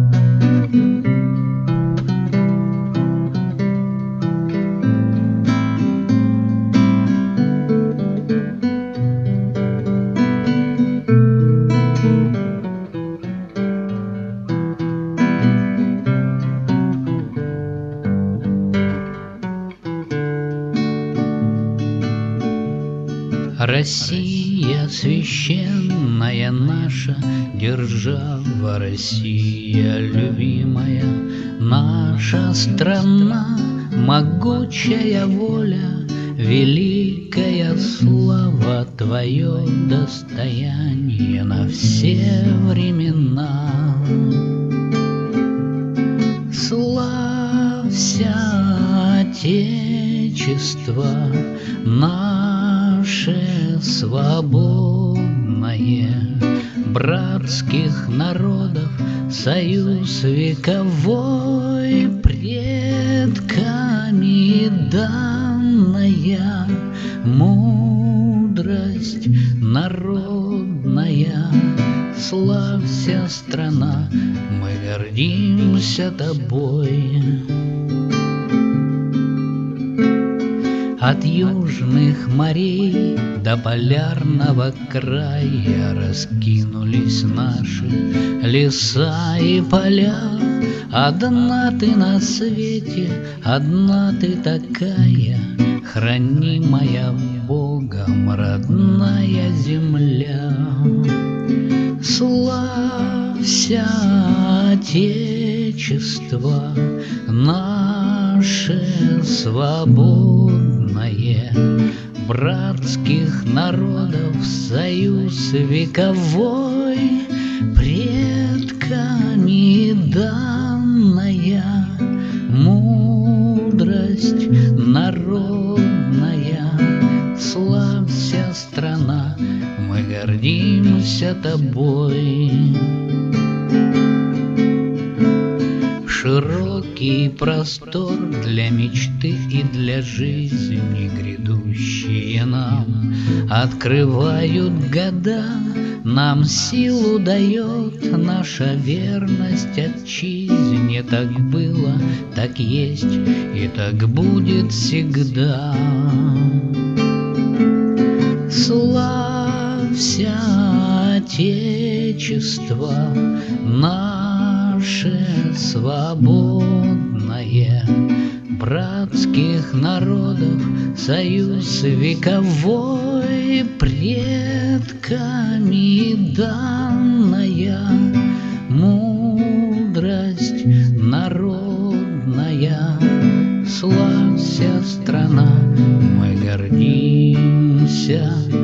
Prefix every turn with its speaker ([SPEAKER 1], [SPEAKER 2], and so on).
[SPEAKER 1] Россия священная наша, держава Россия любимая, наша страна, могучая воля, великая слава, твое достояние на все времена. Славься, Отечество наше свободное, братских народов союз вековой, предками данная мудрость народная. Славься, страна, мы гордимся тобой. От южных морей до полярного края раскинулись наши леса и поля. Одна ты на свете, одна ты такая, хранимая Богом родная земля. Славься, Отечество наше свободное, братских народов союз вековой, предками данная мудрость народная. Славься, страна, мы гордимся тобой. Широкий простор для мечты и для жизни грядущие нам открывают года. Нам силу дает наша верность отчизне. Так было, так есть и так будет всегда. Славься, Отечество наше свободное, братских народов союз вековой, предками данная мудрость народная. Славься, страна, мы гордимся